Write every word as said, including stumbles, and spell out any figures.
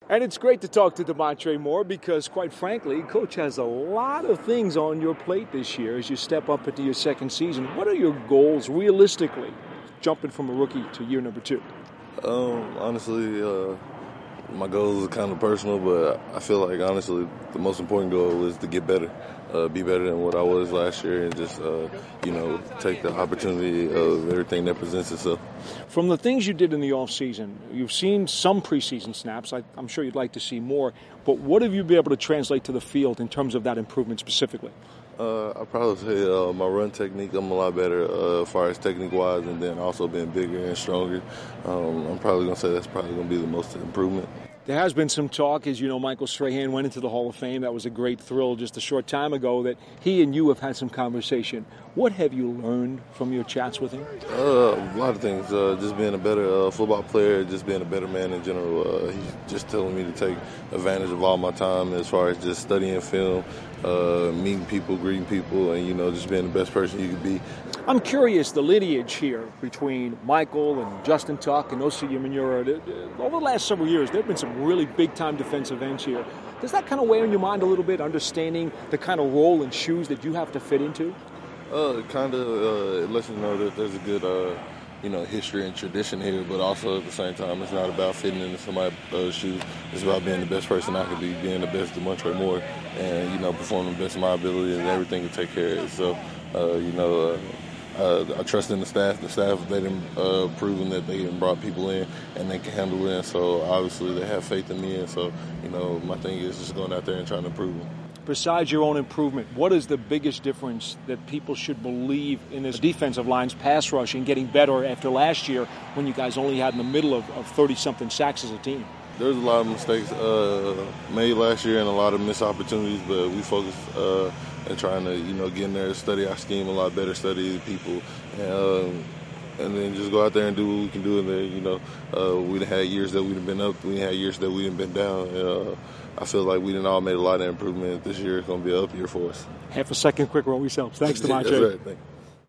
And it's great to talk to Damontre Moore because, quite frankly, Coach has a lot of things on your plate this year as you step up into your second season. What are your goals realistically, jumping from a rookie to year number two? Um, honestly, uh, my goals are kind of personal, but I feel like, honestly, the most important goal is to get better, uh, be better than what I was last year, and just, uh, you know, take the opportunity of everything that presents itself. From the things you did in the offseason, you've seen some preseason snaps. I, I'm sure you'd like to see more, but what have you been able to translate to the field in terms of that improvement specifically? Uh, I'd probably say uh, my run technique, I'm a lot better uh, as far as technique-wise, and then also being bigger and stronger. Um, I'm probably going to say that's probably going to be the most improvement. There has been some talk, as you know, Michael Strahan went into the Hall of Fame. That was a great thrill just a short time ago that he and you have had some conversation. What have you learned from your chats with him? Uh, a lot of things. Uh, just being a better uh, football player, just being a better man in general. Uh, he's just telling me to take advantage of all my time as far as just studying film, uh, meeting people, greeting people, and, you know, just being the best person you could be. I'm curious, the lineage here between Michael and Justin Tuck and Osi Umenyiora. Over the last several years, there have been some really big-time defensive ends here. Does that kind of weigh on your mind a little bit, understanding the kind of role and shoes that you have to fit into? Uh, kind of uh, it lets you know that there's a good, uh, you know, history and tradition here, but also at the same time, it's not about fitting into somebody's uh, shoes. It's about being the best person I could be, being the best Damontre Moore, and, you know, performing the best of my ability and everything to take care of it. So, uh, you know, uh, Uh, I trust in the staff. The staff, they done uh, proven that they done brought people in and they can handle it. And so obviously they have faith in me. And so, you know, my thing is just going out there and trying to improve them. Besides your own improvement, what is the biggest difference that people should believe in this defensive line's pass rush and getting better after last year when you guys only had in the middle of thirty-something sacks as a team? There's a lot of mistakes uh, made last year and a lot of missed opportunities, but we focused uh, and trying to, you know, get in there, study our scheme a lot better, study the people, and, um, and then just go out there and do what we can do. And then, you know, uh, we've had years that we've been up, we had years that we've been down. And, uh, I feel like we done all made a lot of improvement. This year it's going to be an up year for us. Half a second quicker always helps. Thanks, Damontre. That's right. Thank you.